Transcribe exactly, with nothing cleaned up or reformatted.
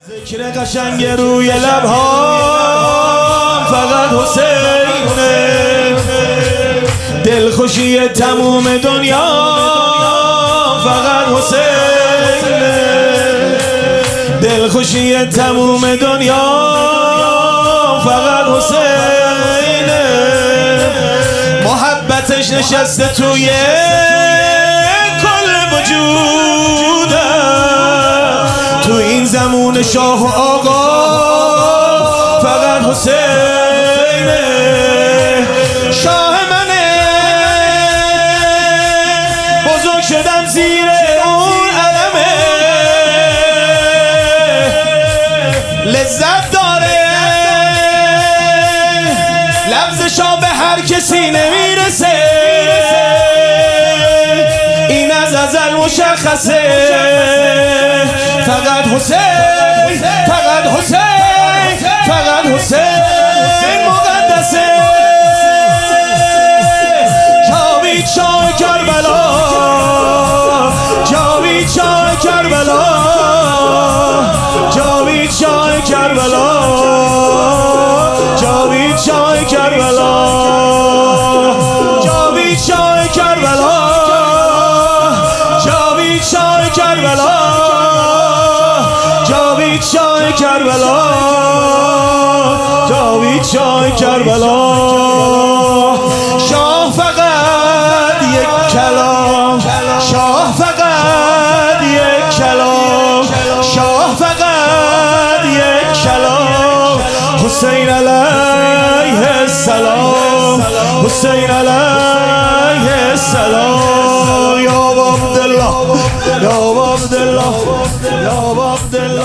ذکر قشنگ روی لبها فقط حسینه، دلخوشی تموم دنیا فقط حسینه، دلخوشی تموم دنیا فقط حسینه. محبتش نشسته توی کل وجوده، تو این زمون شاه و آقا فقط حسینه. شاه منه، بزرگ شدم زیر اون علمه، لذت داره لفظشا به هر کسی نمیرسه، این از ازل مشخصه. فقط حسین، فقط حسین، فقط حسین مقدسه. جاوید شاه کربلا، جاوید شاه کربلا، جاوید شاه کربلا، جاوید شاه کربلا، جاوید شاه کربلا، جاوید شاه کربلا، جاوید شاه کربلا، جاوید شاه کربلا. شاه فقط یک کلام، شاه فقط یک کلام، شاه فقط یک کلام. حسین علیه السلام، حسین علیه السلام. یا عبدالله، یا عبدالله، یا عبدالله.